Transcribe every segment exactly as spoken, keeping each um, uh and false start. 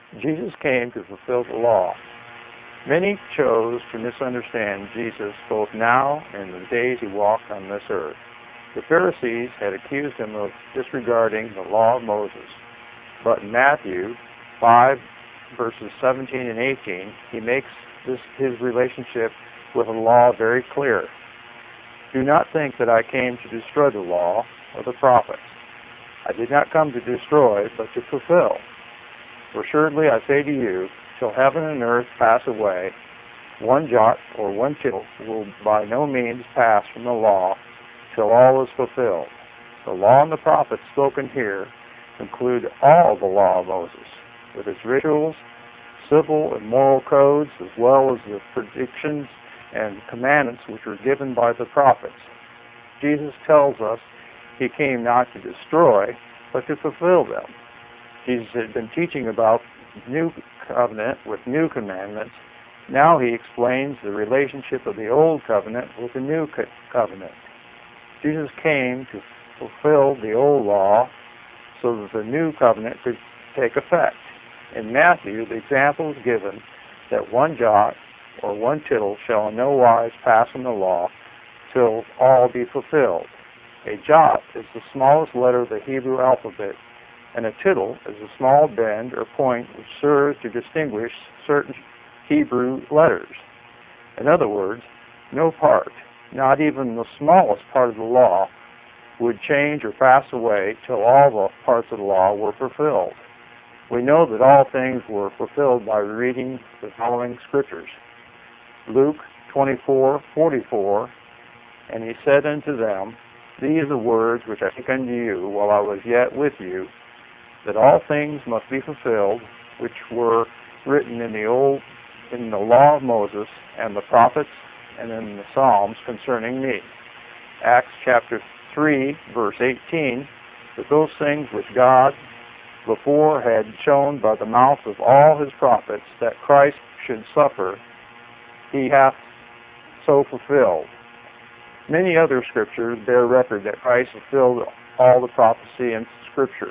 Jesus came to fulfill the law. Many chose to misunderstand Jesus both now and in the days he walked on this earth. The Pharisees had accused him of disregarding the law of Moses. But in Matthew five, verses seventeen and eighteen, he makes this his relationship with the law very clear. Do not think that I came to destroy the law or the prophets. I did not come to destroy, but to fulfill. For assuredly I say to you, till heaven and earth pass away, one jot or one tittle will by no means pass from the law till all is fulfilled. The law and the prophets spoken here include all the law of Moses, with its rituals, civil and moral codes, as well as the predictions and commandments which were given by the prophets. Jesus tells us he came not to destroy, but to fulfill them. Jesus had been teaching about the new covenant with new commandments. Now he explains the relationship of the old covenant with the new co- covenant. Jesus came to fulfill the old law so that the new covenant could take effect. In Matthew, the example is given that one jot or one tittle shall in no wise pass from the law till all be fulfilled. A jot is the smallest letter of the Hebrew alphabet, and a tittle is a small bend or point which serves to distinguish certain Hebrew letters. In other words, no part, not even the smallest part of the law, would change or pass away till all the parts of the law were fulfilled. We know that all things were fulfilled by reading the following scriptures. Luke twenty-four forty-four, and he said unto them, These are the words which I speak unto you while I was yet with you, that all things must be fulfilled which were written in the old in the law of Moses and the prophets and in the Psalms concerning me. Acts chapter three, verse eighteen, that those things which God before had shown by the mouth of all his prophets that Christ should suffer, he hath so fulfilled. Many other scriptures bear record that Christ fulfilled all the prophecy in Scripture.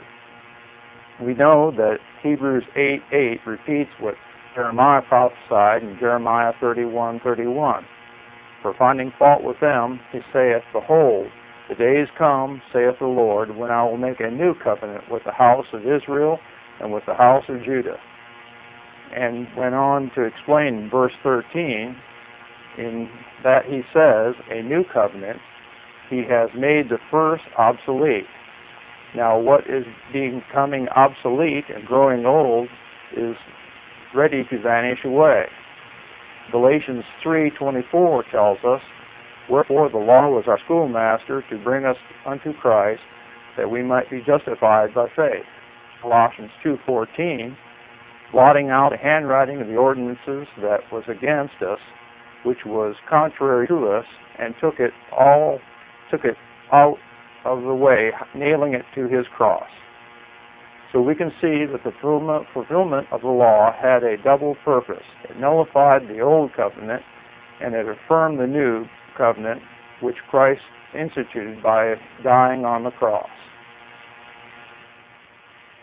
We know that Hebrews eight eight repeats what Jeremiah prophesied in Jeremiah thirty-one thirty-one. For finding fault with them, he saith, Behold, the days come, saith the Lord, when I will make a new covenant with the house of Israel and with the house of Judah. And went on to explain in verse thirteen, in that he says, a new covenant, he has made the first obsolete. Now what is becoming obsolete and growing old is ready to vanish away. Galatians three twenty-four tells us, Wherefore the law was our schoolmaster to bring us unto Christ, that we might be justified by faith. Colossians two fourteen, blotting out the handwriting of the ordinances that was against us, which was contrary to us, and took it all, took it out of the way, nailing it to his cross. So we can see that the fulfillment, fulfillment of the law had a double purpose. It nullified the old covenant, and it affirmed the new covenant, which Christ instituted by dying on the cross.